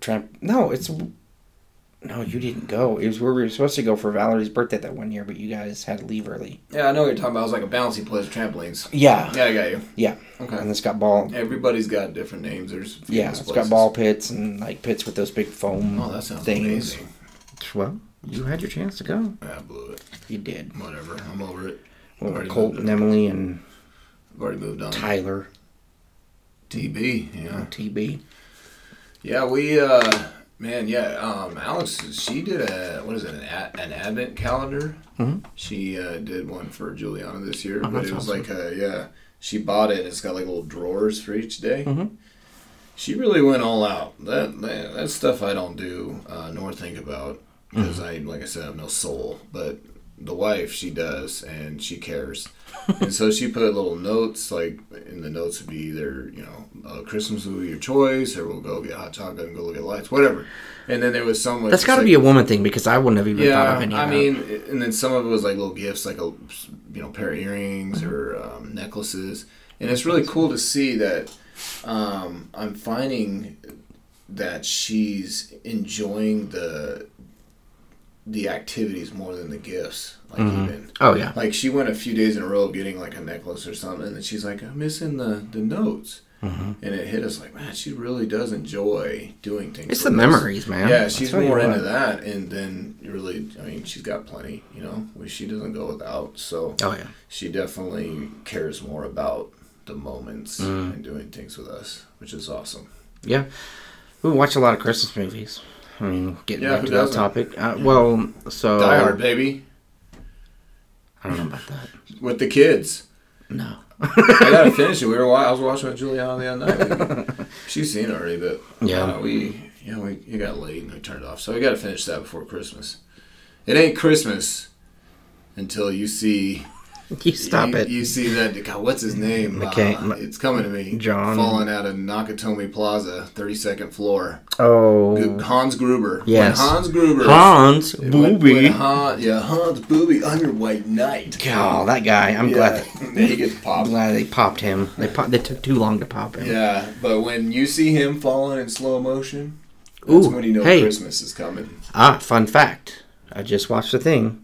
No, you didn't go. It was where we were supposed to go for Valerie's birthday that one year, but you guys had to leave early. Yeah, I know what you're talking about. It was like a bouncy place with trampolines. Yeah. Yeah, I got you. Yeah. Okay. And it's got ball. Everybody's got different names. There's it's got ball pits and pits with those big foam Oh, that sounds things. amazing. Well, you had your chance to go. Yeah, I blew it. You did. Whatever. I'm over it. Well, Colt and Emily and I've already moved on. Tyler. TB, yeah. Oh, TB. Yeah, we, Alex, she did an advent calendar. Mm-hmm. She did one for Juliana this year, but it was awesome. She bought it, and it's got little drawers for each day. Mm-hmm. She really went all out. That stuff I don't do nor think about, because like I said, I have no soul, but the wife, she does, and she cares. And so she put little notes, like, and the notes would be either, you know, a Christmas movie your choice, or we'll go get hot chocolate and go look at lights, whatever. And then there was some... That's got to be a woman thing, because I wouldn't have even thought of any of that. I mean, and then some of it was like little gifts, like a, you know, pair of earrings or necklaces. And it's really cool to see that I'm finding that she's enjoying the activities more than the gifts. Like even. Oh, yeah. Like she went a few days in a row getting like a necklace or something, and then she's like, I'm missing the notes. And it hit us like, man, she really does enjoy doing things. It's the memories, man. Yeah, she's more into that. And then really, I mean, she's got plenty, you know, she doesn't go without. So she definitely cares more about the moments and doing things with us, which is awesome. Yeah. We watch a lot of Christmas movies. I mean, getting back to that topic. Die Hard, baby. I don't know about that. With the kids. No. I gotta finish it. I was watching with Juliana the other night. She's seen it already, but it got late and we turned it off. So we gotta finish that before Christmas. It ain't Christmas until you see. You stop it. You see that, God, what's his name? It's coming to me. John. Falling out of Nakatomi Plaza, 32nd floor. Oh. Hans Gruber. Yes. When Hans Gruber. Hans Booby. Hans Booby. I'm your white knight. Oh, that guy. I'm glad. He gets popped. I'm glad they popped him. They took too long to pop him. Yeah, but when you see him falling in slow motion, that's when you know Christmas is coming. Fun fact. I just watched the thing.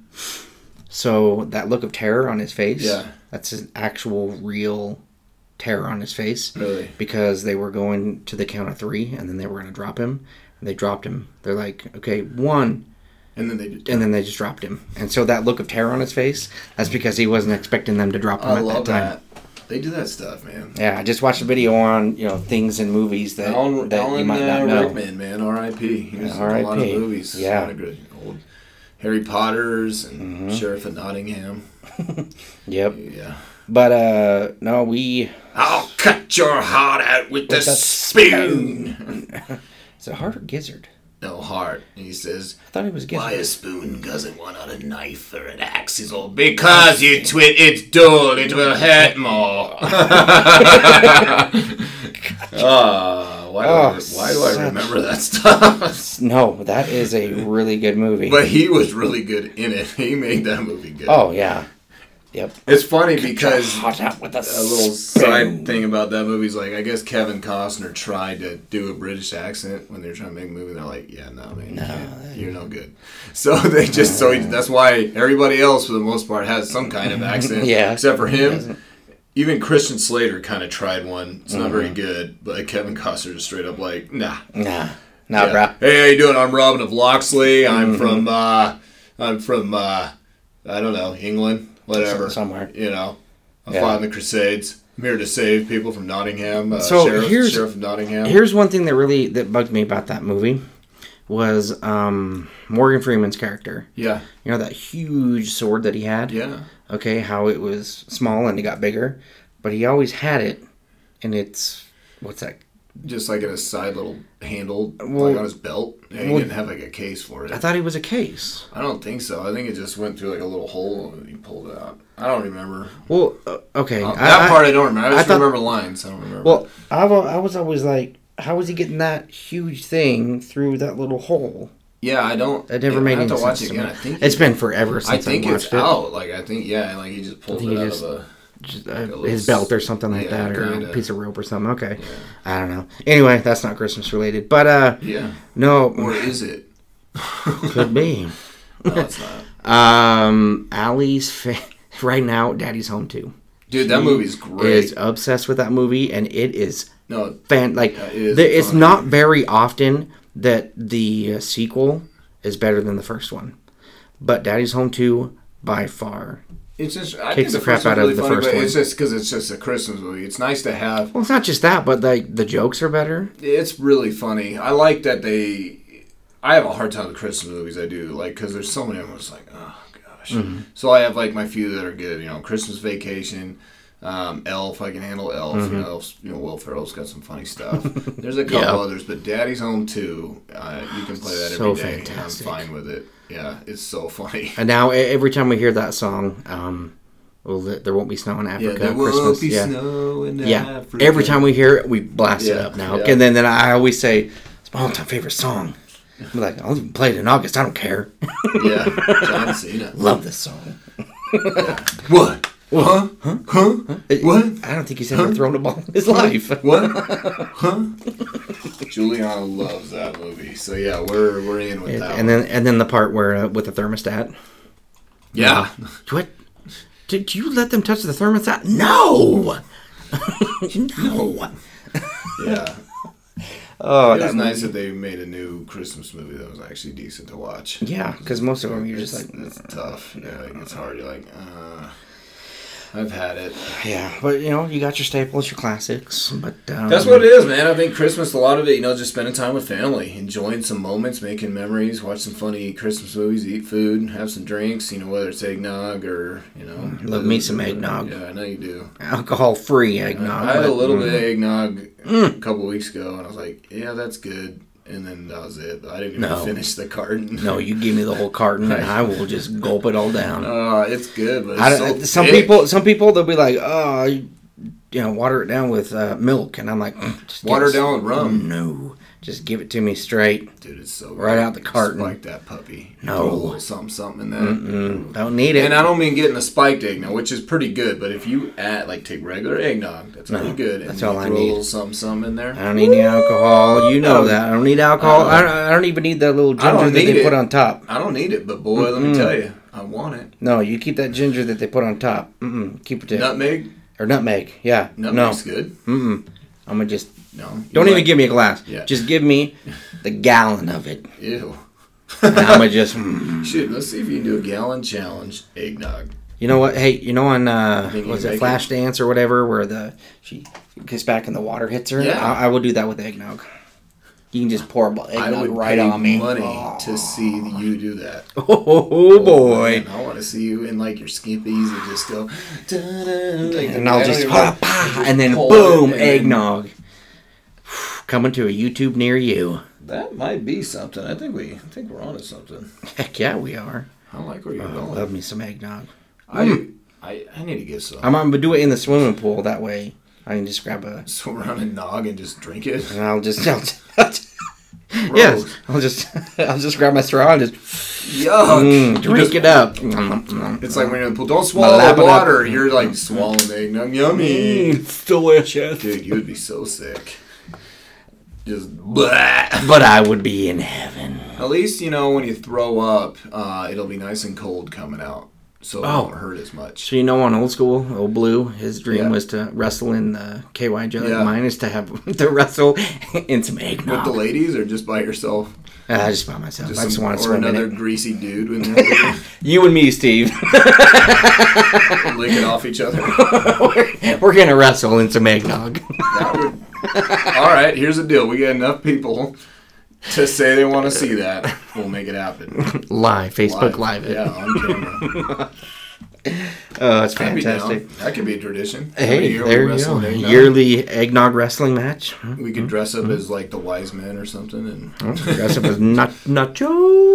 So that look of terror on his face, that's an actual real terror on his face. Really? Because they were going to the count of 3, and then they were going to drop him. And they dropped him. They're like, okay, 1. And then they just dropped him. And so that look of terror on his face, that's because he wasn't expecting them to drop him at that time. That. They do that stuff, man. Yeah, I just watched a video on, you know, things in movies that you might not know. Rickman, man, R.I.P. He was in a lot of movies. Yeah. A lot of good old Harry Potters and Sheriff of Nottingham. Yep. Yeah. But, no, I'll cut your heart out with the spoon. Is it heart or gizzard? No, heart. And he says, I thought it was gizzard. Why a spoon doesn't want on a knife or an axe is all because you twit, it's dull, it will hurt more. Why do I remember that stuff? No, that is a really good movie. But he was really good in it. He made that movie good. Oh, yeah. Yep. It's funny because hot out with a little side thing about that movie is like, I guess Kevin Costner tried to do a British accent when they were trying to make a movie. They're like, yeah, no, man, you're no good. So they just, that's why everybody else for the most part has some kind of accent. Yeah. Except for him. Even Christian Slater kind of tried one. It's not very good, but Kevin Costner just straight up like, nah, bro. Hey, how you doing? I'm Robin of Locksley. I'm from I don't know, England. Whatever. Somewhere. You know. I'm fighting the Crusades. I'm here to save people from Nottingham. Sheriff of Nottingham. Here's one thing that bugged me about that movie was Morgan Freeman's character. Yeah. You know that huge sword that he had? Yeah. Okay, how it was small and it got bigger. But he always had it, and it's... What's that? Just like in a side little handle, like on his belt. Yeah, he didn't have like a case for it. I thought it was a case. I don't think so. I think it just went through like a little hole and he pulled it out. I don't remember. Well, okay. That part I don't remember. I just remember lines. I don't remember. Well, I was always like, how was he getting that huge thing through that little hole? Yeah, I don't. It never made any sense. I have to watch it again. I think it's been forever since I watched it. I think it's out. Like like he just pulled it out of a. His belt or something like that, or a piece of rope or something. Okay, I don't know. Anyway, that's not Christmas related, but no, or is it? Could be. No, it's not. Allie's right now. Daddy's Home 2. Dude, that movie's great. Is obsessed with that movie, and it is it it's not very often that the sequel is better than the first one, but Daddy's Home 2 by far. It's just I think the crap out of the first one. It's just because it's just a Christmas movie. It's nice to have. Well, it's not just that, but the jokes are better. It's really funny. I like that I have a hard time with Christmas movies. I do because there's so many of them. It's like, oh gosh. Mm-hmm. So I have like my few that are good. You know, Christmas Vacation, Elf, I Can Handle Elf. Will Ferrell's got some funny stuff. There's a couple others, but Daddy's Home 2, you can play that every day. Fantastic. I'm fine with it. Yeah, it's so funny. And now every time we hear that song, there won't be snow in Africa. There won't be snow in Africa. Every time we hear it, we blast it up now. Yeah. And then I always say, it's my all-time favorite song. I'm like, I'll even play it in August. I don't care. Yeah, John Cena. Love this song. What? Huh? What? I don't think he's ever thrown a ball in his life. What? Huh? Juliana loves that movie. So yeah, we're in with that. And then the part where with the thermostat. Yeah. What? Did you let them touch the thermostat? No. No. Yeah. Oh, it was nice that they made a new Christmas movie that was actually decent to watch. Yeah, because most of them you're just like, it's tough. Yeah, it's hard. You're like, I've had it. Yeah, but you got your staples, your classics. But that's what it is, man. I think Christmas, a lot of it, just spending time with family, enjoying some moments, making memories, watch some funny Christmas movies, eat food, have some drinks. Whether it's eggnog or love me some eggnog. Yeah, I know you do. Alcohol-free eggnog. I had a little bit of eggnog a couple weeks ago, and I was like, yeah, that's good. And then that was it. I didn't even finish the carton. No, you give me the whole carton, and I will just gulp it all down. It's good, but it's so some people they'll be like, water it down with milk, and I'm like, water it down with rum. No, just give it to me straight. Dude, it's so right out the carton. Like that puppy. No, throw a little something in there. Don't need it. And I don't mean getting a spiked eggnog, which is pretty good. But if you take regular eggnog, that's pretty good. And that's all I need. Throw a little something in there. I don't need any alcohol. You know that. I don't need alcohol. I don't even need that little ginger that they put on top. I don't need it, but boy, let me tell you, I want it. No, you keep that ginger that they put on top. Keep it there. Nutmeg. Or nutmeg. Yeah. Nutmeg's good. I'm gonna just. No. Don't even give me a glass. Yeah. Just give me the gallon of it. Ew. And I'm gonna just. Shit, let's see if you can do a gallon challenge eggnog. You know what? Hey, on was it Flashdance or whatever, where she gets back and the water hits her? Yeah. I will do that with eggnog. You can just pour eggnog right on me. I would pay money to see you do that. Oh boy! Man, I want to see you in like your skimpies and just go. And I'll just and then boom, eggnog. Coming to a YouTube near you. That might be something. I think we're onto something. Heck yeah, we are. I like where you're going. Love me some eggnog. I need to get some. I'm gonna do it in the swimming pool. That way, I can just grab a swim around a nog and just drink it. And I'll just yes, I'll just grab my straw and just drink it up. It's like when you're in the pool. Don't swallow the water. You're like swallowing the eggnog. Yummy. It's delicious. Dude, you would be so sick. Just blah. But I would be in heaven. At least, when you throw up, it'll be nice and cold coming out. So it won't hurt as much. So on Old School, Old Blue, his dream was to wrestle in the KY Jelly. Yeah. Mine is to wrestle in some eggnog. With the ladies or just by yourself? Just by myself. I just want to swim another greasy dude in there. You and me, Steve. Licking off each other. We're going to wrestle in some eggnog. All right, here's the deal. We got enough people to say they want to see that. We'll make it happen. Facebook Live it. Yeah, on camera. Oh, it's fantastic. That could be a tradition. Hey, there you go. Yearly eggnog wrestling match. We could dress up as like the wise men or something. And dress up as Nacho.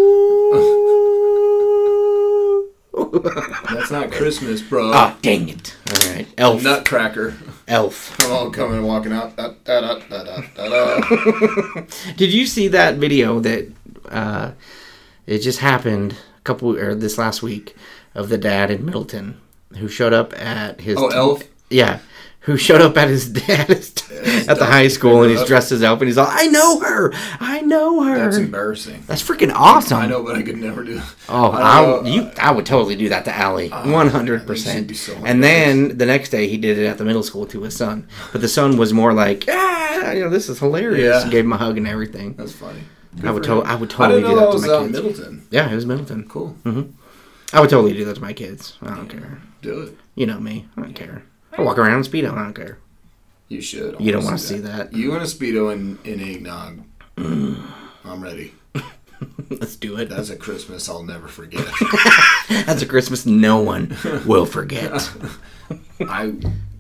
That's not Christmas, bro. Ah, dang it. All right. Elf. Nutcracker. Elf. Come on, coming and walking out. Da, da, da, da, da, da. Did you see that video that it just happened this last week of the dad in Middleton who showed up at his... Oh, Elf? Yeah. Who showed up at his dad's at the high school and he's dressed as Elf and he's all, I know her. That's embarrassing. That's freaking awesome. I know, but I could never do. Oh, I would totally do that to Allie, 100%. So and then the next day he did it at the middle school to his son, but the son was more like, this is hilarious. Yeah. Gave him a hug and everything. That's funny. I would totally do that to my kids. Middleton. Yeah, it was Middleton. Cool. Mm-hmm. I would totally do that to my kids. I don't care. Do it. You know me. I don't care. I walk around in Speedo. I don't care. You should. You don't want to see that. You in a Speedo in eggnog. I'm ready. Let's do it. That's a Christmas I'll never forget. That's a Christmas no one will forget. God,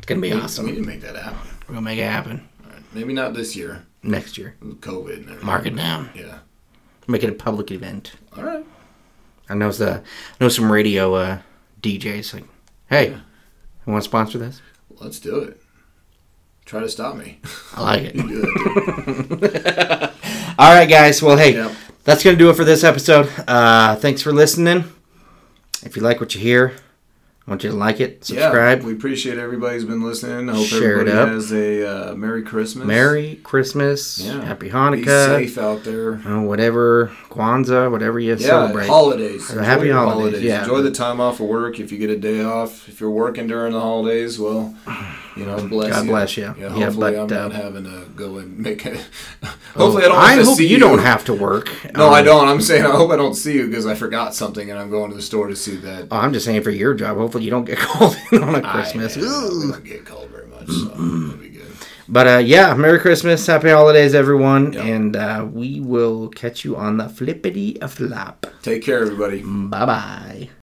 gonna be awesome. We need to make that happen. We're gonna make it happen. All right. Maybe not this year. Next year. COVID and everything. Mark it down. Yeah. Make it a public event. All right. I know some radio DJs like, hey, you want to sponsor this? Let's do it. Try to stop me. I like it. You do it, All right, guys. Well, hey, Yep. that's going to do it for this episode. Thanks for listening. If you like what you hear, I want you to like it, subscribe. Yeah, we appreciate everybody who's been listening. I hope Share it everybody up. has a Merry Christmas. Merry Christmas. Yeah. Happy Be Hanukkah. safe out there. Whatever. Kwanzaa, whatever you celebrate. Holidays. Happy your holidays, yeah. Enjoy the time off of work. If you get a day off, if you're working during the holidays, well, bless God you. bless you. Yeah, Yeah, hopefully but, I'm not having to go and make it. Hopefully I don't I have to hope see you don't have to work. No, I don't. I'm saying I hope I don't see you because I forgot something and I'm going to the store to see that. Oh, I'm just saying for your job. Hopefully you don't get called in on a Christmas. I don't get called very much, so it'll be good. But Merry Christmas, Happy Holidays, everyone, Yep. and we will catch you on the flippity flop. Take care, everybody. Bye bye.